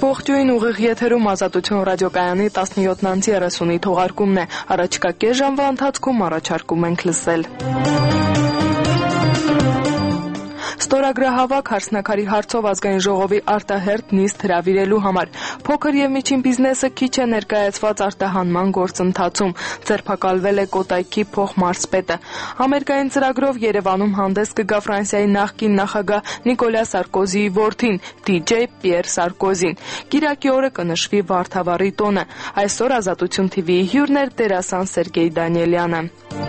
Ողջույն, ուղիղ եթերում Ազատություն ռադիոկայանի 17:30 թողարկումն է։ Առաջիկա կես ժամվա ընթացքում առաջարկում ենք լսել. Ստորագրահավաք հարսնաքարի հարցով ազգային ժողովի արտահերթ նիստ հրավիրելու համար։ Փոքր եւ միջին բիզնեսը քիչ է ներկայացված արտահանման գործընթացում։ Ձերբակալվել է Կոտայքի փոխմարզպետը։ Ամերիկային ծրագրով Երևանում հանդես կգա Ֆրանսիայի նախկին նախագահ Նիկոլա Սարկոզիի որդին, DJ Պիեր Սարկոզին։ Կիրակի օրը կնշվի Վարդավառի տոնը։ Այսօր Ազատություն TV-ի հյուրն էր դերասան Սերգեյ Դանիելյանը։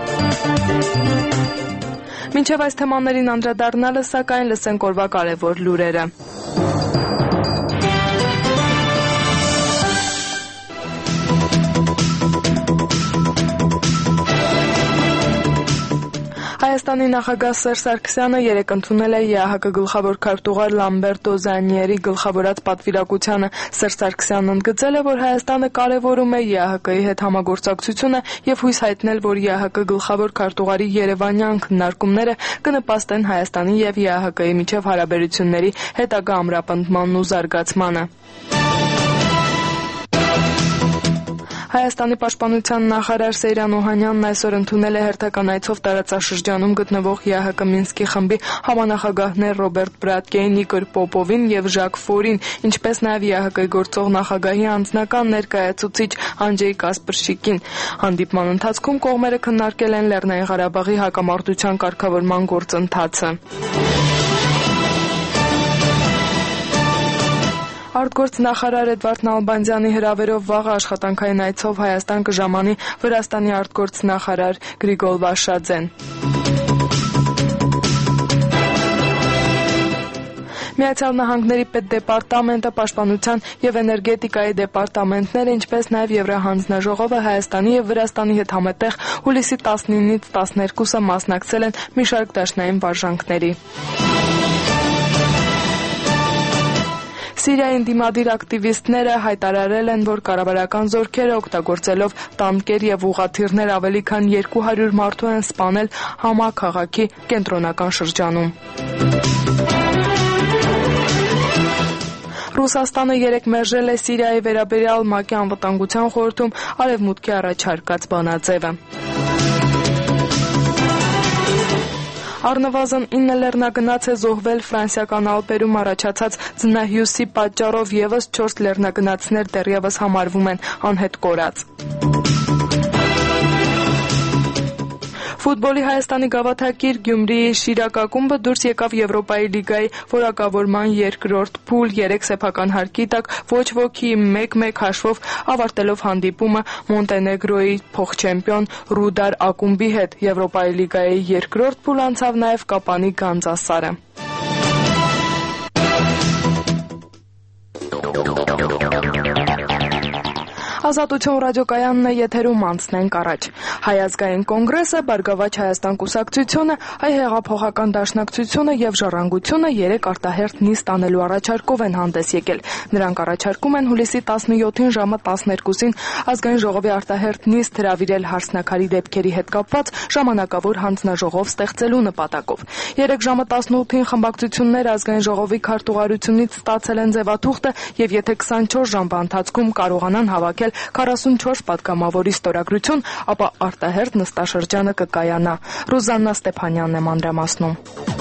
Մինչև այս թեմաներին անդրադառնալը, սակայն լսենք օրվա կարևոր լուրերը։ Հայաստանի նախագահ Սերժ Սարգսյանը երեկ ընդունել է ԵԱՀԿ գլխավոր քարտուղար Լամբերտո Զանիերի գլխավորած պատվիրակությանը։ Սերժ Սարգսյանն ընդգծել է, որ Հայաստանը կարևորում է ԵԱՀԿ-ի հետ համագործակցությունը եւ հույս հայտնել, որ ԵԱՀԿ գլխավոր քարտուղարի երևանյան քննարկումները կնպաստեն Հայաստանի եւ ԵԱՀԿ-ի միջև հարաբերությունների հետագա ամրապնդմանն ու զարգացմանը։ Հայաստանի պաշտպանության նախարար Սեյրան Օհանյանն այսօր ընդունել է հերթական այցով տարածաշրջանում գտնվող ԵԱՀԿ Մինսկի խմբի համանախագահներ Ռոբերտ Բրատկեին, Իգոր Պոպովին եւ Ժակ Ֆորին, ինչպես նաեւ ԵԱՀԿ-ի գործող նախագահի անձնական ներկայացուցիչ Անջեյ Կասպրշիկին։ Հանդիպման ընթացքում կողմերը քննարկել են Լեռնային Ղարաբաղի հակամարտության կարգավորման գործընթացը։ Արտգործնախարար Էդվարդ Նալբանդյանի հրավերով վաղ աշխատանքային այցով Հայաստան կժամանի Վրաստանի արտգործնախարար Գրիգոր Վաշադզեն։ Միացյալ Նահանգների պետդեպարտամենտը, պաշտպանության եւ էներգետիկայի դեպարտամենտները, ինչպես նաեւ Եվրահանձնաժողովը Հայաստանի եւ Վրաստանի հետ համատեղ հուլիսի 19-ից 12-ը մասնակցել են մի շարք դաշնային վարժանքների։ Սիրիայի դիմադիր ակտիվիստները հայտարարել են, որ կառավարական զորքերը օգտագործելով տանկեր եւ ուղղաթիռներ ավելի քան 200 մարդու են սպանել Համա քաղաքի կենտրոնական շրջանում։ Ռուսաստանը երեկ մերժել է Սիրիայի վերաբերյալ ՄԱԿ-ի անվտանգության խորհրդում Արևմուտքի առաջարկած բանաձևը։ Առնվազն 9 լեռնագնաց է զոհվել Ֆրանսիական Ալպերում առաջացած ձնահյուսի պատճառով, եւս 4 լեռնագնացներ դեռևս համարվում են անհետ կորած։ Ֆուտբոլի Հայաստանի գավաթակիր Գյումրիի Շիրակ ակումբը դուրս եկավ Եվրոպայի լիգայի որակավորման երկրորդ փուլ 3 սեփական հարկի տակ ոչ ոքի 1-1 հաշվով ավարտելով հանդիպումը Մոնտենեգրոյի փոխչեմպիոն Ռուդար ակումբի հետ։ Եվրոպայի լիգայի երկրորդ փուլ անցավ նաև Կապանի Գանձասարը։ Ազատություն ռադիոկայանն է եթերում, անցնենք առաջ։ Հայ ազգային կոնգրեսը, Բարգավաճ Հայաստան կուսակցությունը, Հայ հեղափոխական դաշնակցությունը եւ Ժառանգությունը երեկ արտահերթ նիստ անելու առաջարկով են հանդես եկել։ Նրանք առաջարկում են հուլիսի 17-ին ժամը 12-ին ազգային ժողովի արտահերթ նիստ հրավիրել հարսնաքարի դեպքերի հետ կապված ժամանակավոր հանձնաժողով ստեղծելու նպատակով։ Երեկ ժամը 18-ին խմբակցությունները ազգային ժողովի քարտուղարությունից ստացել են ձևաթուղթը եւ եթե 24 ժամվա ընթացքում կարողանան հավաքել 44 պատգամավորի ստորագրություն, ապա արտահերթ նստաշրջանը կկայանա։ Ռուզաննա Ստեփանյանն է մանրամասնում։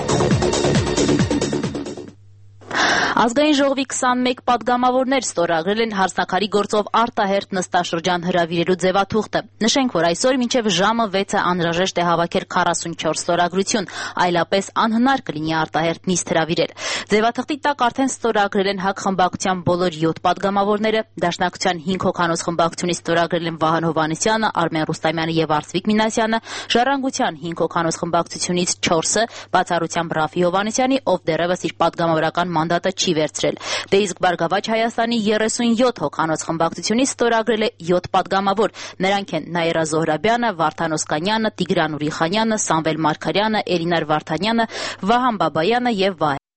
Ազգային ժողովի 21 պատգամավորներ ստորագրել են հարսնաքարի գործով արտահերթ նստաշրջան հրավիրելու ձևաթուղթը։ Նշենք, որ այսօր մինչև ժամը 6-ը անհրաժեշտ է հավաքել 44 ստորագրություն, այլապես անհնար կլինի արտահերթ նիստ հրավիրել։ Ձևաթղթի տակ արդեն ստորագրել են ՀԱԿ խմբակցության բոլոր 7 պատգամավորները, Դաշնակցության 5 հոգանոց խմբակցությունից ստորագրել են Վահան Հովհաննիսյանը, Արմեն Ռուստամյանը եւ Արծվիկ Մինասյանը, Ժառանգության 5 հոգանոց խմբակցությունից 4-ը, բացառությամբ Ռաֆի Հովհաննիսյանի, ով դեռևս իր պատգամավորական մանդատը չի վերցրել։ Դե իսկ Բարգավաճ Հայաստանի 37 հոգանոց խմբակցությունից ստորագրել է 7 պատգամավոր։ Նրանք են Նաիրա Զոհրաբյանը, Վարդան Օսկանյանը, Տիգրան Ուրիխանյանը, Սամվել Մարգարյանը, Էլինար Վարդանյանը, Վահան Բաբայանը եւ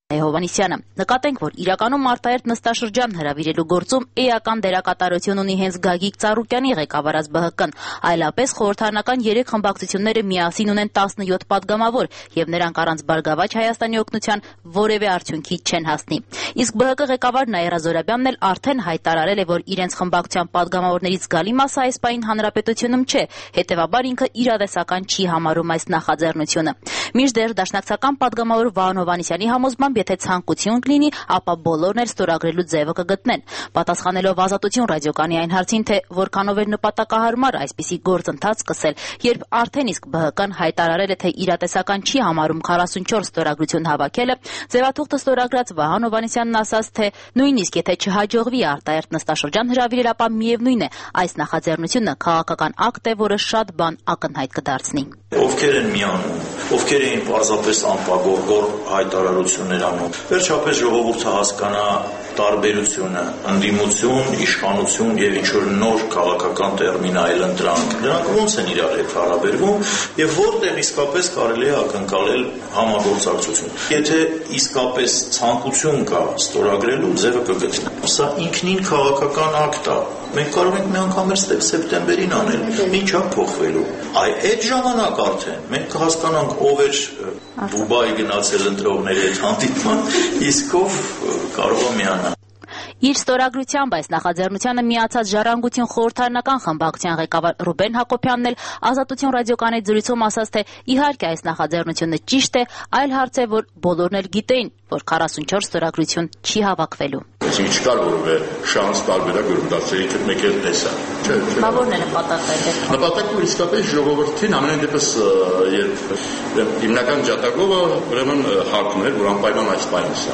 Հովհաննիսյանը։ Նկատենք, որ իրականում արտահերթ նստաշրջան հրավիրելու գործում էական դերակատարություն ունի հենց Գագիկ Ծառուկյանի ղեկավարած ԲՀԿ-ն, այլապես խորհրդարանական 3 խմբակցությունները միասին ունեն 17 падգամավոր, եւ նրանք առանց Բարգավաճ Հայաստանի օգնության որևէ արդյունքի չեն հասնի։ Իսկ ԲՀԿ ղեկավար Նաիրա Զոհրաբյանն էլ արդեն հայտարարել է, որ իրենց խմբակցության падգամավորներից զգալի մասը այս պահին հանրապետությունում չէ, հետեւաբար ինքը իրատեսական չի համարում այս նախաձեռնությունը։ Մինչդեռ դաշնակցական падգամավոր Վահան Հովհաննիսյանի համոզմամբ, եթե ցանկություն կլինի, ապա բոլորն էլ ստորագրելու ձևը կգտնեն։ Պատասխանելով Ազատություն ռադիոկայանի այն հարցին, թե որքանով էր նպատակահարմար այսպիսի գործընթաց սկսել, երբ արդեն իսկ ԲՀԿ-ն հայտարարել է, թե իրատեսական չի համարում 44 ստորագրություն հավաքելը, ձևաթուղթը ստորագրած Վահան Հովհաննիսյանն ասաց, թե նույնիսկ եթե չհաջողվի արտահերթ նստաշրջան հրավիրել, ապա միևնույն է, այս նախաձեռնությունը քաղաքական ակտ է, որը շատ բան ակնհայտ կդարձնի։ Ովքեր են միանում, ովքեր էին պարզապես անպագոր հայտարարություններ անում։ Վերջապես ժողովուրդը հասկանա տարբերությունը, ընդդիմություն, իշխանություն եւ ինչ-որ նոր քաղաքական տերմին այլընտրանք։ Դրանք ոնց են իրար հետ հարաբերվում եւ որտեղ իսկապես կարելի է ակնկալել համագործակցություն։ Եթե իսկապես ցանկություն կա ստորագրելու, ձևը կգտնի։ Սա ինքնին քաղաքական ակտ է։ Մենք կարող ենք մի անգամ սեպտեմբերին անել, ինչա փոխվելու։ Այդ ժամանակ արդեն մենք կհասկանանք ով էր Դուբայ գնացել ընտրողների հետ հանդիպման, իսկ ով կարող է միանալ։ Իր ստորագրությամբ այս նախաձեռնությանը միացած Ժառանգություն խորհրդարանական խմբակցության ղեկավար Ռուբեն Հակոբյանն էլ Ազատություն ռադիոկայանի զրույցում ասաց, թե իհարկե այս նախաձեռնությունը ճիշտ է, այլ հարց է, որ բոլորն էլ գիտեին, որ 44 ստորագրություն չի հավաքվելու։ Այսինքն չկար որևէ շանս տարբերակ, որ դարձել ինքը մեկ էլ տեսա։ Բա որն է նպատակը։ Նպատակը իսկապես ժողովրդին ամեն դեպս երբ հիմնական ջատագովը ուրեմն հարկն էր, որ անպայման այս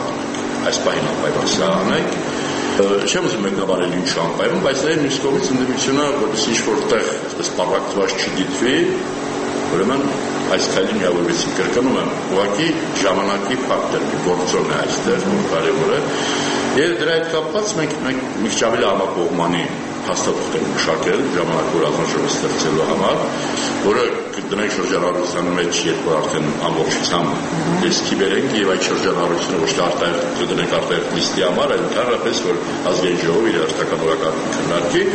պահին անպայման սա անենք։ Չեմ ուզում մեկնաբանել ինչ անպայման, բայց նաև մյուս կողմից ընդդիմությունը, որպես ինչ որտեղ այսպես պարակտված չդիտվի, ուրեմն այս քայլին միավորվեցին, կրկնում եմ, ուղղակի ժամանակի ֆակտոր գործոն է այստեղ, որ կարևոր է։ Եվ դրա հետ կապված մենք մի քիչ ավելի համակողմանի հաստատություն ենք մշակել ժամանակավոր ազնաժողով ստեղծելու համար, որը կդնենք շրջանառության մեջ, երբ որ արդեն ամբողջությամբ դեսքի բերենք եւ այդ շրջանառությունը ոչ թե արտահերթ կդնենք արտահերթ լիստի համար, այլ ընդհանրապես որ ազգային ժողովը իր հերթական օրակարգը քննարկի։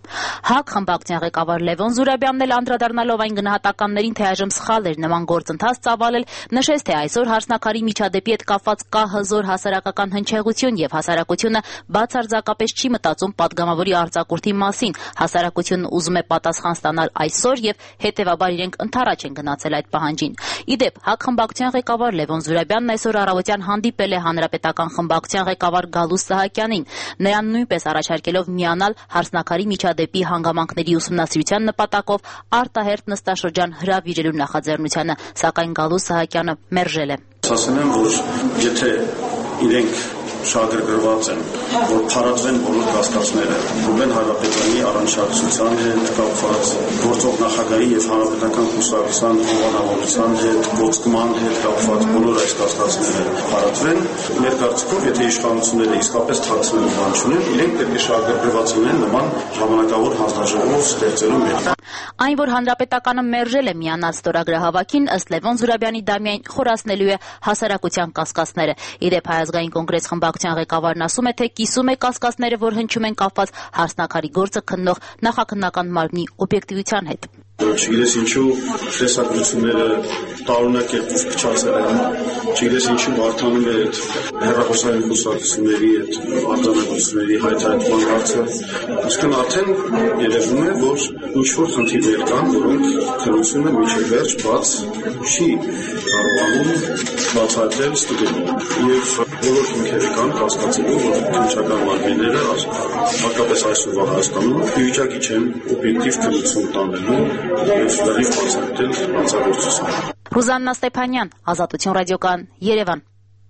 ՀԱԿ խմբակցության ղեկավար Լևոն Զուրաբյանն էլ անդրադառնալով այն գնահատականներին, թե այժմ սխալ էր նման գործընթաց ծավալել, նշեց, թե այսօր հարսնաքարի միջադեպի հետ կապված կա հզոր հասարակական հնչեղություն եւ հասարակությունը բացարձակապես չի մտածում падգամավորի արձակուրդի մասին։ Հասարակությունն ուզում է պատասխան ստանալ այսօր եւ հետեւաբար իրենք ընդառաջ են գնացել այդ պահանջին։ Իդեպ ՀԱԿ խմբակցության ղեկավար Լևոն Զուրաբյանն այսօր առավոտյան հանդիպել է Հանրապետական խմբակցության ղեկավար Գալուստ Սահակյանին, նրան նույնպես առաջարկելով միանալ հարսնաքարի միջադեպի հանգամանքների ուսումնասիրության նպատակով արտահերթ նստաշրջան հրավիրելու նախաձեռնությանը, սակայն Գալուստ Սահակյանը մերժել է։ Ասեմ եմ, որ եթե իրենք շահագրգռված են, որ փարատվեն բոլոր կասկածները Ռուբեն Հայրապետյանի առանցքացության հետ կապված, գործող նախագահի եւ հանրապետական կուսակցության հովանավորության հետ, ողջման հետ կապված բոլոր այս կասկածները փարատվեն, մեր կարծիքով, եթե իշխանությունները իսկապես թաքցնելու բան չունեն, իրենք պետք է շահագրգռված լինեն նման ժամանակավոր հանձնաժողով ստեղծելու մեջ։ Այն, որ հանրապետականը մերժել է միանալ ստորագրահավաքին, ըստ Լևոն Զուրաբյանի դա միայն խորացնելու է հասարակության կասկածները։ Իդեպ Հայ ազգային կոնգրես խմբակցության ղեկավարն ասում է, թե կիսում է կասկածները, որ հնչում են կապված հարսնաքարի գործը քննող նախաքննական մարմնի օբյեկտիվության հետ։ Չգիտես ինչու տեսակցությունները տարօրինակ կերպով փչացել են, չգիտես ինչու բարթանում է այդ հեռախոսային կուսակցությունների այդ արձանագրությունների հայտարարման հարցը, իսկ արդեն երևում է, որ ինչ-որ խնդիրներ կան, որոնք քննությունը մինչև վերջ բաց չի կարողանում բացահայտել ստուգել։ Եվ բոլոր հիմքերը կան կասկածելու, որ քննչական մարմինները հատկապես այսօրվա Հայաստանում վիճակի չեն օբյեկտիվ քննություն տանելու եւ լրիվ բացահայտել հանցագործությունը։ Ռուզաննա Ստեփանյան, Ազատություն ռադիոկայան, Երևան։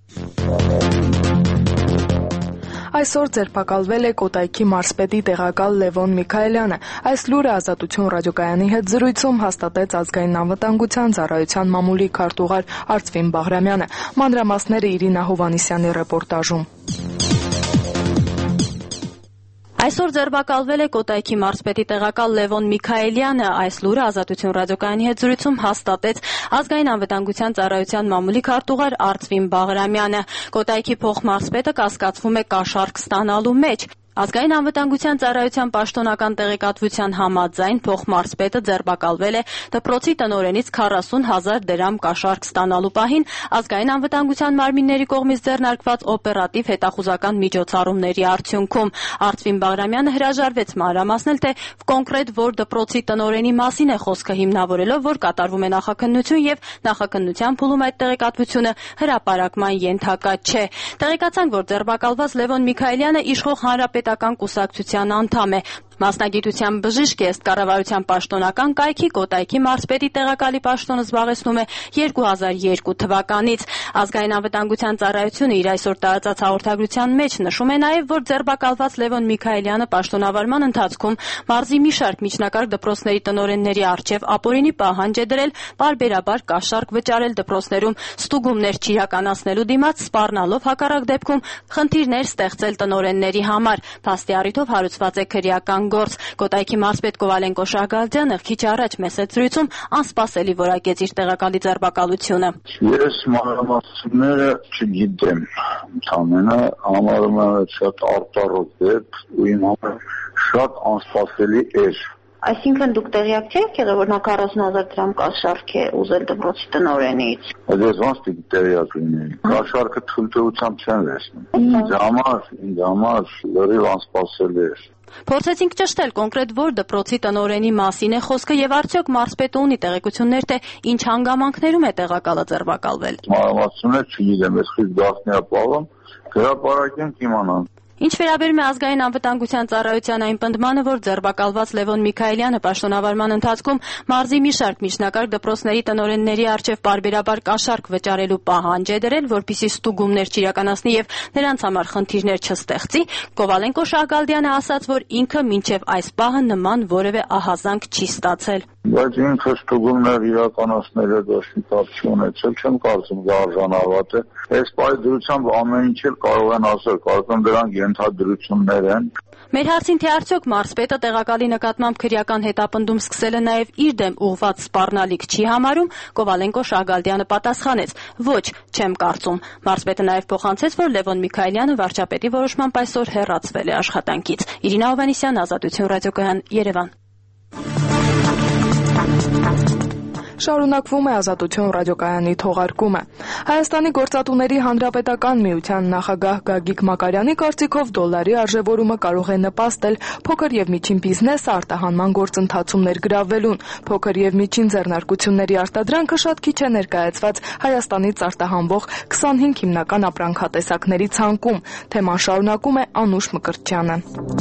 Այսօր ձերբակալվել է Կոտայքի մարզպետի տեղակալ Լևոն Միքայելյանը։ Այս լուրը Ազատություն ռադիոկայանի հետ զրույցում հաստատեց ազգային անվտանգության ծառայության մամուլի քարտուղար Արծվին Բաղրամյանը։ Մանրամասները Իրինա Հովհաննիսյանի ռեպորտաժում։ Այսօր ձերբակալվել է Կոտայքի մարզպետի տեղակալ Լևոն Միքայելյանը։ Այս լուրը Ազատություն ռադիոկայանի հետ զրույցում հաստատեց Ազգային անվտանգության ծառայության մամուլի քարտուղար Արծվին Բաղրամյանը։ Կոտայքի փոխմարզպետը կասկածվում է կաշառք ստանալու մեջ։ Ազգային անվտանգության ծառայության պաշտոնական տեղեկատվության համաձայն փոխմարզպետը ձերբակալվել է դպրոցի տնօրենից 40,000 դրամ կաշառք ստանալու պահին ազգային անվտանգության մարմինների կողմից ձեռնարկված օպերատիվ հետախուզական միջոցառումների արդյունքում։ Արծվին Բաղրամյանը հրաժարվեց մանրամասնել, թե կոնկրետ որ դպրոցի տնօրենի մասին է խոսքը, հիմնավորելով, որ կատարվում է նախաքննություն եւ նախաքննության փուլում այդ տեղեկատվությունը հրապարակման ենթակա չէ։ Տեղեկացանք, որ ձերբակալված Լևոն Միքայելյանը իշխող հանրապետական կուսակցության անդամ է։ Մասնագիտության բժիշկ է, ըստ կառավարության պաշտոնական կայքի Կոտայքի մարզպետի տեղակալի պաշտոնը զբաղեցնում է 2002 թվականից։ Ազգային անվտանգության ծառայությունը իր այսօր տարածած հաղորդագրության մեջ նշում է նաև, որ ձերբակալված Լևոն Միքայելյանը պաշտոնավարման ընթացքում մարզի մի շարք միջնակարգ դպրոցների տնօրենների առջև ապօրինի պահանջ է դրել պարբերաբար կաշառք վճարել դպրոցներում ստուգումներ չիրականացնելու դիմաց, սպառնալով հակառակ դեպքում խնդիրներ ստեղծել տնօրենների համար։ Փաստի առիթով հարուցված է քրեական գործ։ Կոտայքի մարզպետ Կովալենկո Շահգալդյանը քիչ առաջ մեծ զրույցում անսպասելի որակեց իր տեղակալի ձերբակալությունը։ Ես մանրամասները չգիտեմ, ընդամենը համարում եմ շատ արտառոտ դեպք ու իմ համար շատ անսպասելի էր։ Այսինքն դուք տեղյակ չեք եղել, որ նա 40,000 դրամ կաշառք է ուզել դպրոցի տնօրենից։ Ես ոնց պիտի տեղյակ լինեի։ Կաշառքը թույլտվությամբ չեն վերցնում։ Ինձ համար լրիվ անսպասելի էր։ Փորձեցինք ճշտել կոնկրետ որ դպրոցի տնօրենի մասին է խոսքը եւ արդյոք մարզպետը ունի տեղեկություններ, թե ինչ հանգամանքներում է տեղակալը ձերբակալվել։ Մանրամասները չգիտեմ, ես խիստ գաղտնի ապահովում, հրապարակենք իմանանք։ Ինչ վերաբերում է ազգային անվտանգության ծառայության այն պնդմանը, որ ձերբակալված Լևոն Միքայելյանը պաշտոնավարման ընթացքում մարզի մի շարք միջնակարգ դպրոցների տնօրենների առջև պարբերաբար կաշառք վճարելու պահանջ է դրել, որպեսզի ստուգումներ չիրականացնի եւ նրանց համար խնդիրներ չստեղծի, Կովալենկո Շահգալդյանը ասաց, որ ինքը մինչեւ այս պահը նման որևէ ահազանգ չի ստացել։ Բայց ինքը ստուգումներ իրականացնել է դաշնի կապ չունեցել, չեմ կարծում դա արժանավատ է։ Այս պայծրությամբ ամեն ինչ էլ կարող են ասել, կարծում դրանք ենթադրություններ են։ Մեր հարցին թե արդյոք մարզպետը տեղակալի նկատմամբ քրեական հետապնդում սկսել է նաև իր դեմ ուղղված սպառնալիք չի համարում, Կովալենկո Շահգալդյանը պատասխանեց. ոչ, չեմ կարծում։ Մարզպետը նաև փոխանցեց, որ Լևոն Միքայելյանը վարչապետի որոշմամբ այսօր հեռացվել է աշխատանքից։ Իրինա Հովհաննիսյան, Ազատություն ռադիոկայան, Երևան։ Շարունակվում է Ազատություն ռադիոկայանի թողարկումը։ Հայաստանի գործատուների հանրապետական միության նախագահ Գագիկ Մակարյանի կարծիքով դոլարի արժևորումը կարող է նպաստել փոքր եւ միջին բիզնեսը արտահանման գործընթացում ներգրավվելուն։ Փոքր եւ միջին ձեռնարկությունների արտադրանքը շատ քիչ է ներկայացված Հայաստանից արտահանվող 25 հիմնական ապրանքատեսակների ցանկում։ Թեման շարունակում է Անուշ Մկրտչյանը։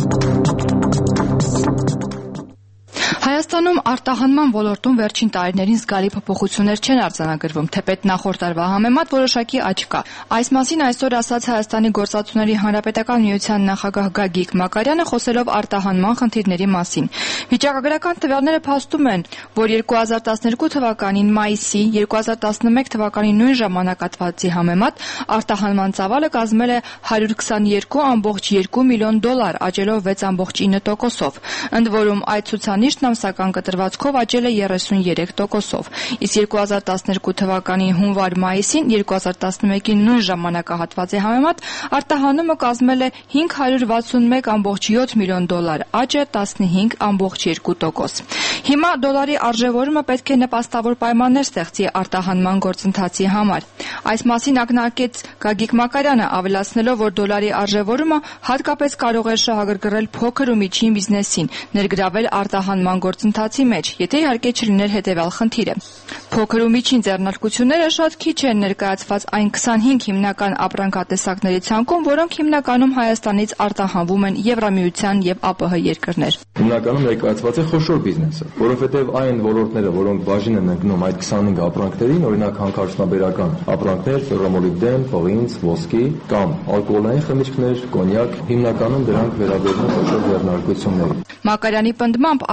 Հայաստանում արտահանման ոլորտում վերջին տարիներին զգալի փոփոխություններ չեն արձանագրվում, թեպետ նախորդ տարվա համեմատ որոշակի աճ կա։ Այս մասին այսօր ասաց Հայաստանի գործատուների հանրապետական միության նախագահ Գագիկ Մակարյանը, խոսելով արտահանման խնդիրների մասին։ Վիճակագրական տվյալները փաստում են, որ 2012 թվականին մայիսի 2011 թվականի նույն ժամանակահատվածի համեմատ արտահանման ծավալը կազմել է $122.2 միլիոն, աճելով 6.9%-ով։ Ընդ որում այդ ցուցանիշն ամսական կտրվածքով աճել է 33%-ով, իսկ 2012 թվականի հունվար-մայիսին 2011-ի նույն ժամանակահատվածի համեմատ արտահանումը կազմել է $561.7 միլիոն, աճը 15.2%։ Հիմա դոլարի արժևորումը պետք է նպաստավոր պայմաններ ստեղծի արտահանման գործընթացի համար։ Այս մասին ակնարկեց Գագիկ Մակարյանը, ավելացնելով, որ դոլարի արժևորումը հատկապես կարող է շահագրգռել փոքր ու միջին բիզնեսին, ներգրավել արտահանման գործընթացի մեջ, եթե իհարկե չլիներ հետևյալ խնդիրը։ Փոքր ու միջին ձեռնարկությունները շատ քիչ են ներկայացված այն 25 հիմնական ապրանքատեսակների ցանկում, որոնք հիմնականում Հայաստանից արտահանվում են Եվրամիության եւ ԱՊՀ երկրներ։ Հիմնականում ներկայացված է խոշոր բիզնեսը, որովհետեւ այն ոլորտները, որոնք բաժին են ընկնում այդ 25 ապրանքներին, օրինակ հանքարդյունաբերական ապրանքներ, ֆերրոմոլիբդեն, պղինձ, ոսկի կամ ալկոհոլային խմիչքներ, կոնյակ, հիմնականում դրանք վերաբերում են խոշոր ձեռնարկություններին։ Մակարյանի պնդմամբ արտահանման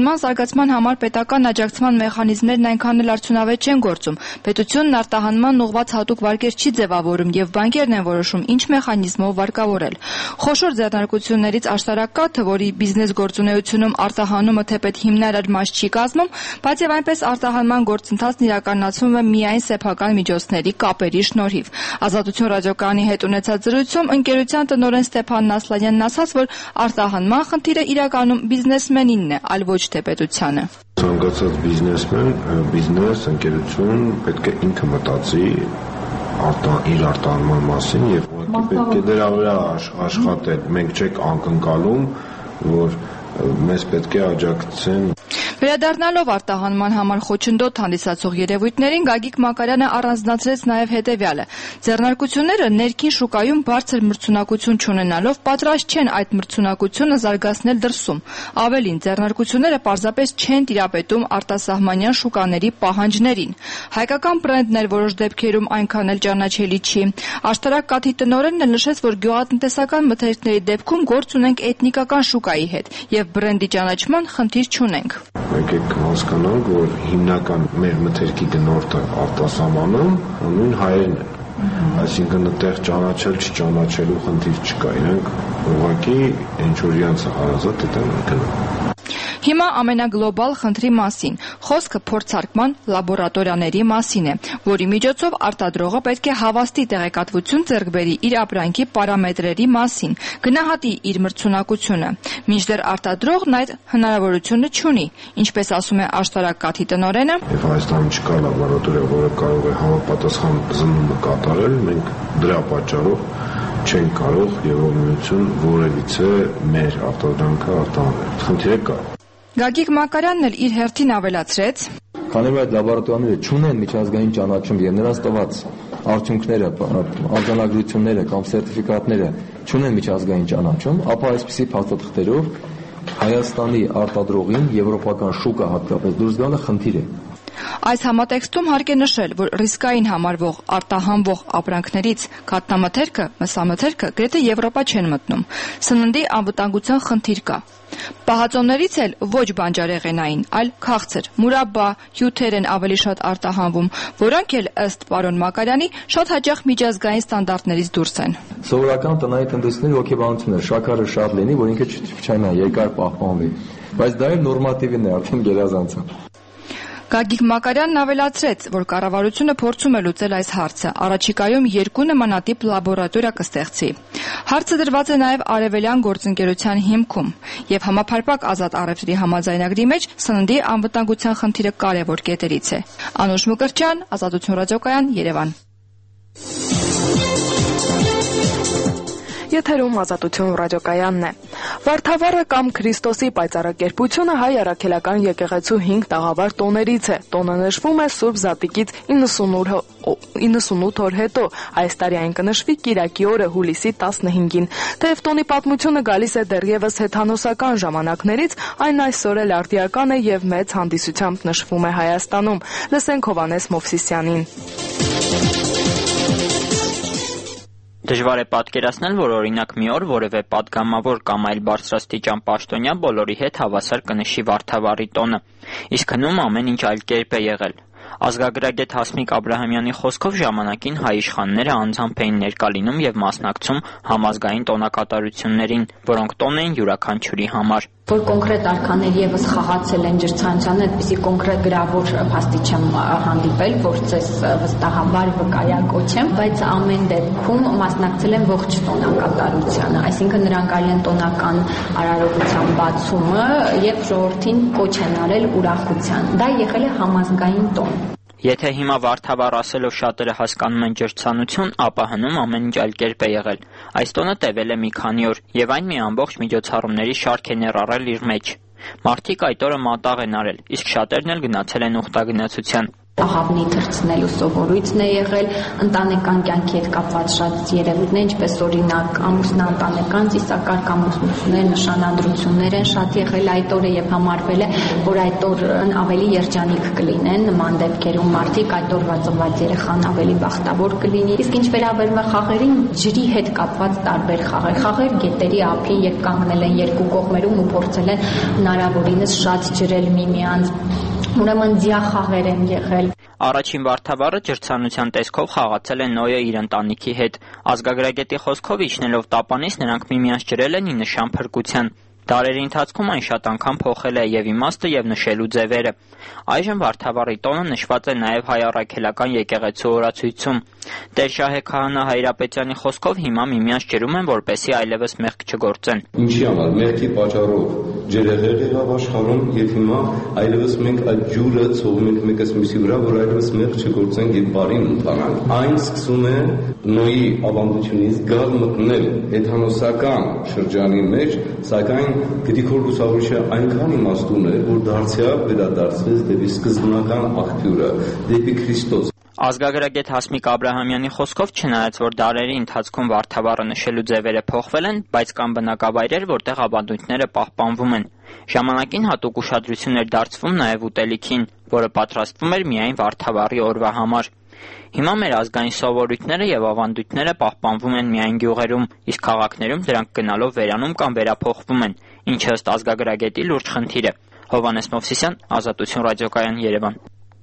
արտահանման զարգացման համար պետական աջակցման մեխանիզմներն այնքան էլ արդյունավետ չեն գործում։ Պետությունն արտահանման ուղղված հատուկ վարկեր չի ձևավորում եւ բանկերն են որոշում ինչ մեխանիզմով վարկավորել։ Խոշոր ձեռնարկություններից աշտարակաթը, որի բիզնես գործունեությունում արտահանումը թեպետ հիմնարար մաս չի կազմում, բայց եւ այնպես արտահանման գործընթացն իրականացվում է միայն սեփական միջոցների կապերի շնորհիվ։ Ազատություն ռադիոկայանի հետ ունեցած զրույցում ընկերության տնօրեն Ստեփան Նասլանյանն ասաց, որ արտահանման խնդիրը իրականում բիզնեսմենինն է, այլ ոչ թե պետությանը։ Ցանկացած բիզնեսմեն, բիզնես ընկերություն պետք է ինքը մտածի իր արտահանման մասին եւ պետք է դրա վրա աշխատել։ Մենք չենք անկնկալում, որ մեզ պետք է աջակցեն։ Վերադառնալով արտահանման համար խոչընդոտ հանդիսացող երևույթներին Գագիկ Մակարյանը առանձնացրեց նաև հետևյալը. ձեռնարկությունները ներքին շուկայում բարձր մրցունակություն չունենալով պատրաստ չեն այդ մրցունակությունը զարգացնել դրսում։ Ավելին, ձեռնարկությունները պարզապես չեն տիրապետում արտասահմանյան շուկաների պահանջներին։ Հայկական բրենդներ որոշ դեպքերում այնքան էլ ճանաչելի չի։ Աշտարակ կաթի տնօրենն էլ նշեց, որ գյուղատնտեսական մթերքների դեպքում գործ ունենք էթնիկական շուկայի հետ եւ բրենդի ճանաչման խնդիր չունենք։ Եկեք հասկանանք, որ հիմնական մեր մթերքի գնորդը արտասահմանում նույն հայերն են։ Այսինքն այդտեղ ճանաչել չճանաչելու խնդիր չկա, իրենք ուղղակի ինչ որ իրենց հարազատ դեն գնում։ Հիմա ամենագլոբալ խնդրի մասին, խոսքը փորձարկման լաբորատորիաների մասին է, որի միջոցով արտադրողը պետք է հավաստի տեղեկատվություն ձեռք բերի իր ապրանքի պարամետրերի մասին, գնահատի իր մրցունակությունը։ Մինչդեռ արտադրողն այդ հնարավորությունը չունի, ինչպես ասում է Աշտարակ կաթի տնօրենը։ Եվ Հայաստանում չկա լաբորատորիա, որը կարող է համապատասխան զննումը կատարել, մենք դրա պատճառով չենք կարող Եվրոմիություն որևիցե մեր արտադրանքը արտահանել։ Խնդիրը կա։ Գագիկ Մակարյանն էլ իր հերթին ավելացրեց. Քանի որ այդ լաբորատորիաները չունեն միջազգային ճանաչում եւ նրանց տված արդյունքները, արձանագրությունները կամ սերտիֆիկատները չունեն միջազգային ճանաչում, ապա այսպիսի փաստաթղթերով Հայաստանի արտադրողին եվրոպական շուկա հատկապես դուրս գալը խնդիր է։ Այս համատեքստում հարկ է նշել, որ ռիսկային համարվող արտահանվող ապրանքներից կաթնամթերքը, մսամթերքը գրեթե Եվրոպա չեն մտնում։ Սննդի անվտանգության խնդիր կա։ Պահածոներից էլ ոչ բանջարեղենային, այլ քաղցր, մուրաբա, հյութեր են ավելի շատ արտահանվում, որոնք էլ ըստ պարոն Մակարյանի շատ հաճախ միջազգային ստանդարտներից դուրս են։ Սովորական տնային տնտեսությունների հոգեբանությունն է, շաքարը շատ լինի, որ ինքը չչանա երկար պահպանվի, բայց դա էլ նորմատիվն է, արդեն գերազանց է։ Գագիկ Մակարյանն ավելացրեց, որ կառավարությունը փորձում է լուծել այս հարցը, առաջիկայում 2 նմանատիպ լաբորատորիա կստեղծի։ Հարցը դրված է նաև Արևելյան գործընկերության հիմքում, եւ համապարփակ ազատ առևտրի համաձայնագրի մեջ սննդի անվտանգության խնդիրը կարևոր կետերից է։ Անուշ Մկրտչյան, Ազատություն ռադիոկայան, Երևան։ Եթերում Ազատություն ռադիոկայանն է։ Վարդավառը կամ Քրիստոսի պայծառակերպությունը հայ առաքելական եկեղեցու 5 տաղավար տոներից է։ Տոնը նշվում է Սուրբ Զատիկից 98 օր հետո։ Այս տարի այն կնշվի Կիրակի օրը հուլիսի 15-ին։ Թեև տոնի պատմությունը գալիս է դեռևս հեթանոսական ժամանակներից, այն այսօր էլ արդիական է եւ մեծ հանդիսությամբ նշվում է Հայաստանում։ Լսենք Հովանես Մովսիսյանին։ Դժվար է պատկերացնել, որ օրինակ մի օր որևէ պատգամավոր կամ այլ բարձրաստիճան պաշտոնյա բոլորի հետ հավասար կնշի Վարդավառի տոնը, իսկ հնում ամեն ինչ այլ կերպ է եղել։ Ազգագրագետ Հասմիկ Աբրահամյանի խոսքով ժամանակին հայ իշխանները անձամբ էին ներկա լինում եւ մասնակցում համազգային տոնակատարություններին, որոնք տոն էին յուրաքանչյուրի համար։ Որ կոնկրետ արքաներ եւս խաղացել են ջրցանցանը, այդպիսի կոնկրետ գրավոր փաստի չեմ հանդիպել, որ ցես վստահաբար վկայակոչեմ, բայց ամեն դեպքում մասնակցել են ողջ տոնակատարությանը, այսինքն նրանք արել են տոնական արարողության բացումը եւ ժողովրդին կոչ են արել ուրախության։ Դա եղել է համազգային տոն։ Եթե հիմա Վարդավառ ասելով շատերը հասկանում են ջրցանություն, ապա հնում ամեն ինչ այլ կերպ է եղել։ Այս տոնը տևել է մի քանի օր եւ այն մի ամբողջ միջոցառումների շարք է ներառել իր մեջ։ Մարդիկ այդ օրը մատաղ են արել, իսկ շատերն էլ գնացել են ուխտագնացության։ աղավնի թռցնելու սովորույթն է եղել, ընտանեկան կյանքի հետ կապված շատ երևույթներ, ինչպես օրինակ ամուսնաընտանեկան ծիսակարգ ամուսնություններ, նշանադրություններ են շատ եղել այդ օրը եւ համարվել է, որ այդ օրն ավելի երջանիկ կլինեն նման դեպքերում մարդիկ այդ օրվա ծնված երեխան ավելի բախտավոր կլինի։ Իսկ ինչ վերաբերում է խաղերին, ջրի հետ կապված տարբեր խաղեր, գետերի ափին, երբ կանգնել են երկու կողմերում ու փորձել են հնարավորինս շատ ջրել միմյանց, ուրեմն ձիախաղեր են եղել։ Առաջին վարդավառը ջրցանության տեսքով խաղացել է Նոյը իր ընտանիքի հետ։ Ազգագրագետի խոսքով իջնելով տապանից նրանք միմյանց ջրել են ի նշան փրկության։ Դարերի ընթացքում այն շատ անգամ փոխել է եւ իմաստը եւ նշելու ձևերը։ Այժմ վարդավառի տոնը նշված է նաեւ հայ առաքելական եկեղեցու օրացույցում։ Տեր Շահե քահանա Հայրապետյանի խոսքով հիմա միմյանց ջրում են, որպեսզի այլևս մեղք չգործեն։ Ինչի համար մեղքի պատճառով ջրեղեղ եղավ աշխարհում եւ հիմա այլևս մենք այդ ջուրը ցողում ենք մեկս մյուսի վրա, որ այլևս մեղք չգործենք եւ բարին ընթանանք։ Այն սկսում է Նոյի ավանդությունից գալ մտնել հեթանոսական շրջանի մեջ, սակայն Գրիգոր Լուսավորչը այնքան իմաստուն էր, որ դարձյալ վերադարձվեց դեպի սկզբնական աղբյուրը, դեպի Քրիստոս։ Ազգագրագետ Հասմիկ Աբրահամյանի խոսքով չնայած որ դարերի ընթացքում վարդավառը նշելու ձևերը փոխվել են, բայց կան բնակավայրեր, որտեղ ավանդույթները պահպանվում են։ Ժամանակին հատուկ ուշադրություն էր դարձվում նաև ուտելիքին, որը պատրաստվում էր միայն վարդավառի օրվա համար։ Հիմա մեր ազգային սովորույթները եւ ավանդույթները պահպանվում են միայն գյուղերում, իսկ քաղաքներում դրանք գնալով վերանում կամ վերափոխվում են, ինչը ըստ ազգագրագետի լուրջ խնդիր է։ Հովհաննես Մովսիսյան, Ազատություն ռադիոկայան, Երևան։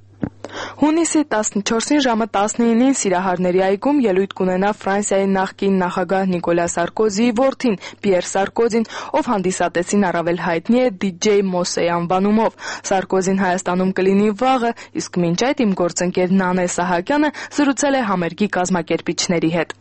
Հունիսի 14-ին ժամը 19-ին Սիրահարների այգում ելույթ կունենա Ֆրանսիայի նախկին նախագահ Նիկոլա Սարկոզիի որդին Պիեր Սարկոզին, ով հանդիսատեսին առավել հայտնի է DJ Մոսեի անվանումով։ Սարկոզին Հայաստանում կլինի վաղը, իսկ մինչ այդ իմ գործընկեր Նանե Սահակյանը զրուցել է համերգի կազմակերպիչների հետ։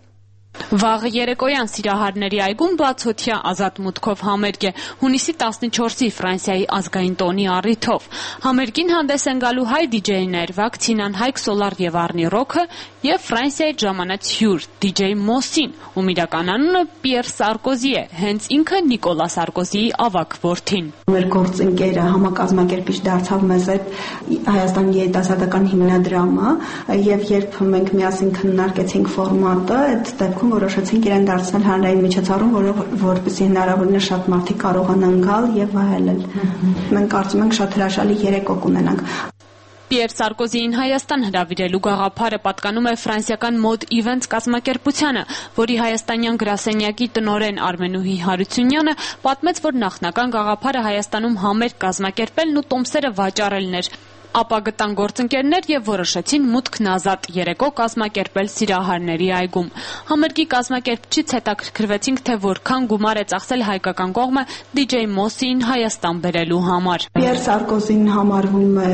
Վաղ երեկոյան Սիրահարների այգում բացօթյա ազատ մուտքով համերգ է հունիսի 14-ի Ֆրանսիայի ազգային տոնի առիթով։ Համերգին հանդես են գալու հայ դիջեյներ Վակցինան, Հայք Սոլար եւ Արնի Ռոքը եւ Ֆրանսիայի ժամանած հյուր DJ Մոսին, ում իրական անունը Պիեր Սարկոզի է, հենց ինքը Նիկոլա Սարկոզիի ավագ որդին։ Մեր գործընկերը համակազմակերպիչ դարձավ մեզ այդ Հայաստանի երիտասարդական հիմնադրամը եւ երբ մենք միասին քննարկեցինք ֆորմատը, այդ դեպքում որոշեցինք իրեն դարձնել հանրային միջոցառում, որովհետեւ հնարավորինս շատ մարդիկ կարողանան գալ եւ վայելել։ Մենք կարծում ենք շատ հրաշալի երեկո կունենանք։ Պիեր Սարկոզիին Հայաստան հրավիրելու գաղափարը պատկանում է ֆրանսիական Mod Events կազմակերպությանը, որի հայաստանյան գրասենյակի տնօրեն Արմենուհի Հարությունյանը պատմեց, որ նախնական գաղափարը Հայաստանում համերգ կազմակերպելն ու տոմսերը վաճառելն էր։ Ապա գտան գործընկերներ եւ որոշեցին մուտքն ազատ երեկո կազմակերպել Սիրահարների այգում։ Համերգի կազմակերպչից հետաքրքրվեցինք, թե որքան գումար է ծախսել հայկական կողմը DJ Մոսին Հայաստան բերելու համար։ Պիեր Սարկոզին համարվում է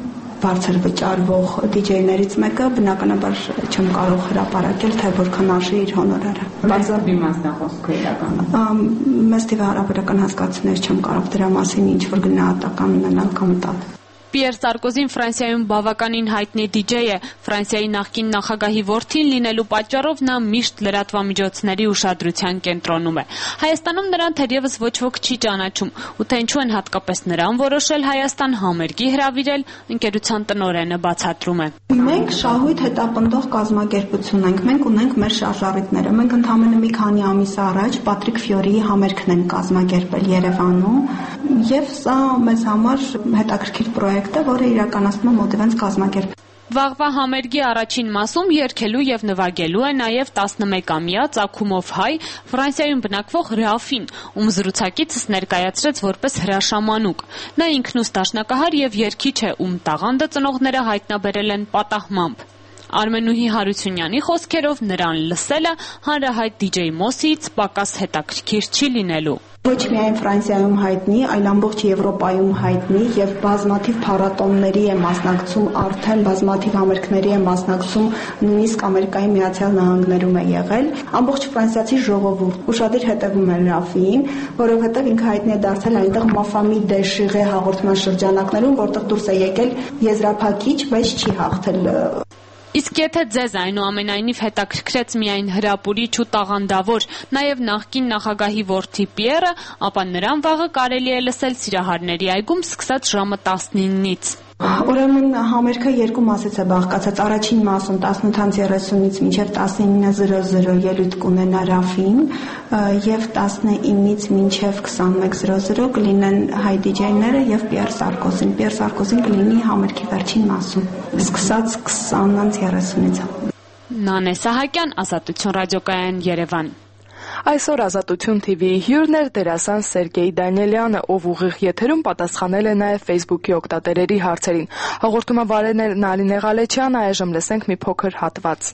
բարձր վճարվող դիջեյներից մեկը, բնականաբար չեմ կարող հրապարակել, թե որքան արժի իր հոնորարը։ Բացառ իմաստախոսքը իրական։ Մեծ թիվը հարաբերական հասկացություններ չեմ կարող դրա մասին ինչ որ գնահատական ունենալ կամ տալ։ Պիեր Սարկոզին Ֆրանսիայում բավականին հայտնի DJ է։ Ֆրանսիայի նախկին նախագահի որդին լինելու պատճառով նա միշտ լրատվամիջոցների ուշադրության կենտրոնում է։ Հայաստանում նրան թերևս ոչ ոք չի ճանաչում, ու թե ինչու են հատկապես նրան որոշել Հայաստան համերգի հրավիրել, ընկերության տնօրենը բացատրում է։ Մենք շահույթ հետապնդող կազմակերպություն ենք, մենք ունենք մեր շարժառիթները։ Մենք ընդամենը մի քանի ամիս առաջ Պատրիկ Ֆյորիի համերգն ենք կազմակերպել Երևանում, եւ սա մեզ համար հետաքրքիր պրոյեկտ է, որը իրականացնում է Mod Events կազմակերպությունը։ Վաղվա համերգի առաջին մասում երգելու եւ նվագելու է նաեւ 11-ամյա ծագումով հայ Ֆրանսիայում բնակվող Ռաֆին, ում զրուցակիցս ներկայացրեց որպես հրաշամանուկ։ Նա ինքնուս դաշնակահար եւ երգիչ է, ում տաղանդը ծնողները հայտնաբերել են պատահմամբ։ Արմենուհի Հարությունյանի խոսքերով նրան լսելը հանրահայտ DJ Մոսիից պակաս հետաքրքիր չի լինելու։ Ոչ միայն Ֆրանսիայում հայտնի, այլ ամբողջ Եվրոպայում հայտնի եւ բազմաթիվ փառատոնների է մասնակցում, արդեն բազմաթիվ համերգների է մասնակցում, նույնիսկ Ամերիկայի Միացյալ Նահանգներում է եղել։ Ամբողջ ֆրանսիացի ժողովուրդ ուշադիր հետևում է Ռաֆին, որովհետեւ ինքը հայտնի է դարձել այնտեղ Մաֆամի Դեշիղե հաղորդման շրջանակներում, որտեղ դուրս է եկել եզրափակիչ, բայց չի հաղթել։ Իսկ եթե ձեզ այնուամենայնիվ հետաքրքրեց միայն հրապուրիչ ու տաղանդավոր, նաև նախկին նախագահի որդի Պիերը, ապա նրան վաղը կարելի է լսել Սիրահարների այգում սկսած ժամը 19-ից։ Ուրեմն համերգը երկու մասից է բաղկացած։ Առաջին մասում 18:30-ից մինչև 19:00 ելույթ կունենա Ռաֆին եւ 19-ից մինչև 21:00 կլինեն հայ դիջեյները եւ Պիեր Սարկոզին։ Պիեր Սարկոզին կլինի համերգի վերջին մասում, սկսած 20:30-ից։ Նանե Սահակյան, Ազատություն ռադիոկայան, Երևան։ Այսօր Ազատություն TV-ի հյուրն էր դերասան Սերգեյ Դանիելյանը, ով ուղիղ եթերում պատասխանել է նաև Facebook-ի օգտատերերի հարցերին։ Հաղորդումը վարել է Նալինե Ղալեչյանը, այժմ լսենք մի փոքր հատված։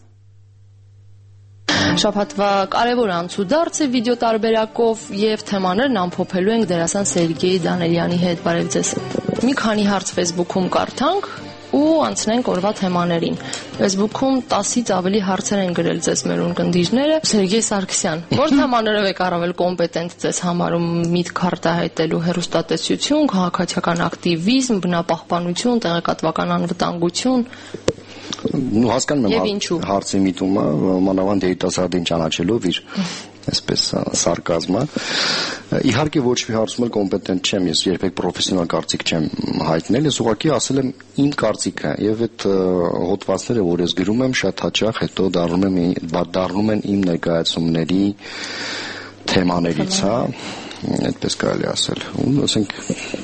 Շաբաթվա կարևոր անցուդարձ է վիդեո տարբերակով եւ թեմաներն ամփոփելու ենք դերասան Սերգեյ Դանիելյանի հետ։ Բարև ձեզ։ Մի քանի հարց Facebook-ում կարդանք ու անցնենք օրվա թեմաներին։ Facebook-ում 10-ից ավելի հարցեր են գրել ձեզ մեր ունկնդիրները։ Սերգեյ Սարգսյան, որ թեմաներով եք առավել կոմպետենտ ձեզ համարում միտք արտահայտելու հեռուստատեսություն, քաղաքացիական ակտիվիզմ, բնապահպանություն, տեղեկատվական անվտանգություն։ Հասկանում եմ հարցի միտումը, մանավանդ երիտասարդին ճանաչելով իր այսպես սարկազմը։ Իհարկե ոչ մի հարցում էլ կոմպետենտ չեմ, ես երբեք պրոֆեսիոնալ կարծիք չեմ հայտնել, ես ուղղակի ասել եմ իմ կարծիքը եւ այդ հոդվածները, որ ես գրում եմ, շատ հաճախ հետո դառնում են իմ ներկայացումների թեմաներից, հա, այդպես կարելի ասել։ Ու ասենք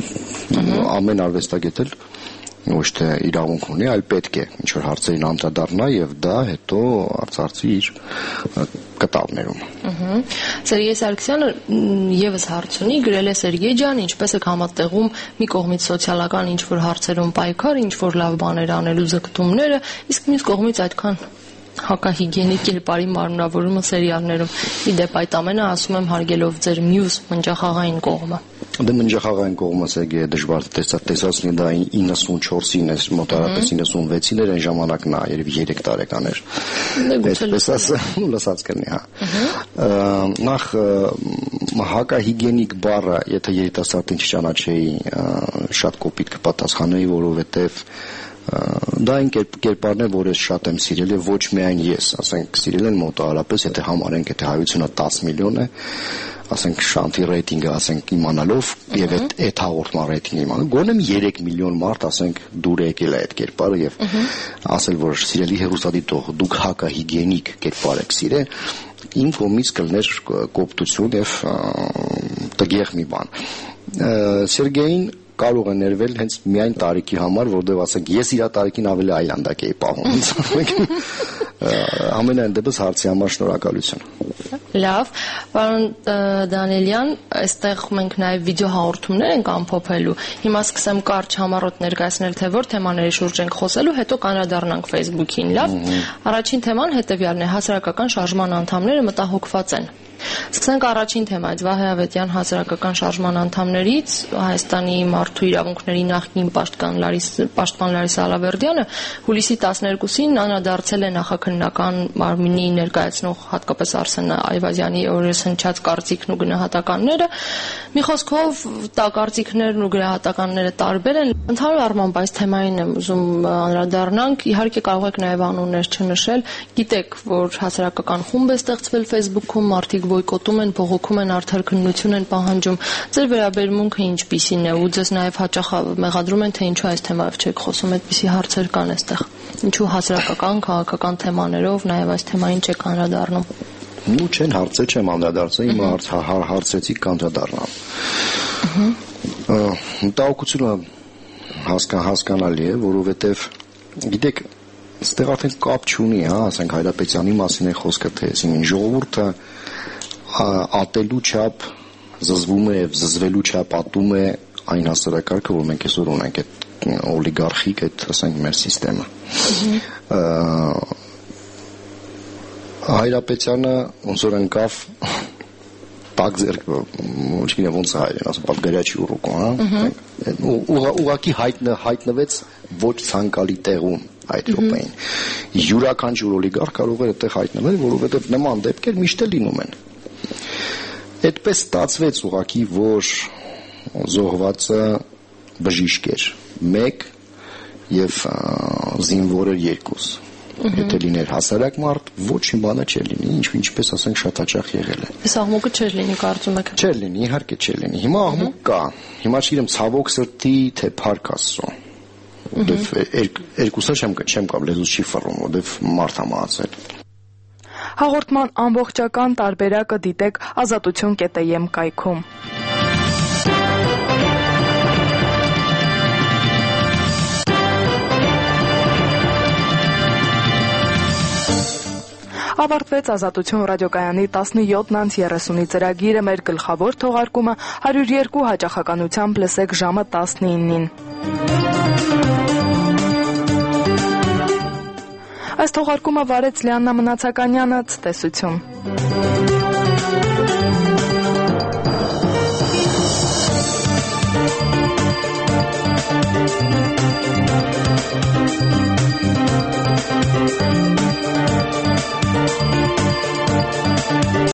ամեն արվեստագետ էլ ոչ թե իրավունք ունի, այլ պետք է ինչ-որ հարցերին անդրադառնա եւ դա հետո արծարծի իր կտավներում։ Սերգեյ Սարգսյանը եւս հարց ունի, գրել է Սերգեյ ջան, ինչպես եք համատեղում մի կողմից սոցիալական ինչ-որ հարցերում պայքար, ինչ-որ լավ բաներ անելու ձգտումները, իսկ մյուս կողմից այդքան հակահիգիենիկ կերպարի մարմնավորումը սերիալներում։ Իդեպ այդ ամենը ասում եմ հարգելով ձեր մյուս մնջախաղային կողմը։ Դե մնջախաղային կողմը Սերգեյը դժվար տեսածնի դա 94-ին էր, մոտարապես 96-ին էր այն ժամանակն է, երևի 3 տարեկան էր։ Այսպես ասեմ, լսած կլինի, հա։ Նախ հակահիգիենիկ բառը, եթե երիտասարդին չճանաչեի, շատ կոպիտ կպատասխանեի, որովհետև դա այն կերպարն է, որ ես շատ եմ սիրել եւ ոչ միայն ես, ասենք սիրել են մոտավորապես, եթե համարենք, եթե հայությունը 10 միլիոն է, ասենք շանթի ռեյտինգը, ասենք իմանալով եւ այդ հաղորդման ռեյտինգը իմանալով, գոնե 3 միլիոն մարդ, ասենք դուր եկել է այդ կերպարը եւ ասել, որ սիրելի հեռուստադիտող, դուք հակահիգիենիկ կերպար եք սիրել, իմ կողմից կլներ կոպտություն եւ տգեղ մի բան։ Սերգեյին կարող է ներվել հենց միայն տարիքի համար, որովհետև ասենք ես իր տարիքին ավելի այլանդակ էի պահում։ Ամենայն դեպս հարցի համար շնորհակալություն։ Լավ, պարոն Դանիելյան, այստեղ մենք նաև վիդեո հաղորդումներ ենք ամփոփելու։ Հիմա սկսեմ կարճ համառոտ ներկայացնել, թե որ թեմաների շուրջ ենք խոսելու, հետո կանրադառնանք Facebook-ին, լավ։ Առաջին թեման հետևյալն է՝ հասարակական շարժման անդամները մտահոգված են։ Սկսենք առաջին թեմայից։ Վահե Ավետյան հասարակական շարժման անդամներից Հայաստանի մարդու իրավունքների նախկին պաշտպան Լարիսա Ալավերդյանը հուլիսի 12-ին անդրադարձել է նախաքննական մարմինի ներկայացնող հատկապես Արսեն Այվազյանի օրերս հնչած կարծիքն ու գնահատականները։ Մի խոսքով կարծիքներն ու գնահատականները տարբեր են։ Ընդհանուր առմամբ այս թեմային եմ ուզում անդրադառնանք։ Իհարկե կարող եք նաև անուններ չնշել։ Գիտեք, որ հասարակական խումբ է ստեղծվել Facebook-ում, մարդիկ բոյկոտում են, բողոքում են, արդար քննություն են պահանջում։ Ձեր վերաբերմունքը ինչպիսին է ու ձեզ նաև հաճախ մեղադրում են, թե ինչու այս թեմայով չեք խոսում, այդպիսի հարցեր կան այստեղ։ Ինչու հասարակական, քաղաքական թեմաներով նաև այս թեմային չեք անդրադառնում։ Ու չեն հարցեր չեմ անդրադարձել, իմ հարցեցի կանդրադառնամ։ Մտահոգությունը հասկանալի է, որովհետև գիտեք, այստեղ արդեն կապ չունի, հա, ասենք Հայրապետյանի մասին է խոսքը, թե ժողովուրդը ատելու չափ զզվում է եւ զզվելու չափ ատում է այն հասարակարգը, որ մենք այսօր ունենք, այդ օլիգարխիկ, այդ ասենք մեր համակարգը։ Հայրապետյանը ոնց որ ընկավ տակ ձեռք, ոչ ոնց հայերեն ասում, պատգարյաչի ուռուկո, հա։ Ուղղակի հայտնվեց ոչ ցանկալի տեղում այդ րոպեին։ Յուրաքանչյուր օլիգարխ կարող է այդտեղ հայտնվել, որովհետև նման դեպքեր միշտ լինում են։ Այդպես ստացվեց ուղղակի, որ զոհվածը բժիշկ էր 1 եւ զինվոր էր 2։ Եթե լիներ հասարակ մարդ, ոչ մի բանը չէր լինի, ինչպես ասենք շատ հաճախ եղել է։ Այս աղմուկը չէր լինի, կարծում եք։ Չէր լինի, իհարկե չէր լինի։ Հիմա աղմուկ կա։ Հիմա չգիտեմ, ցավոք սրտի, թե փառք Աստծո։ որտեվ երկուսը չեմ կամ լեզուս չի ֆռում, որտեվ մարդ է մահացել։ Հաղորդման ամբողջական տարբերակը դիտեք azatutyon.am կայքում։ Ավարտվեց Ազատություն ռադիոկայանի 17:30-ի ծրագիրը, մեր գլխավոր թողարկումը 102 հաճախականությամբ լսեք ժամը 19-ին։ Այս թողարկումը վարեց Լիաննա Մնացականյանը, ցտեսություն։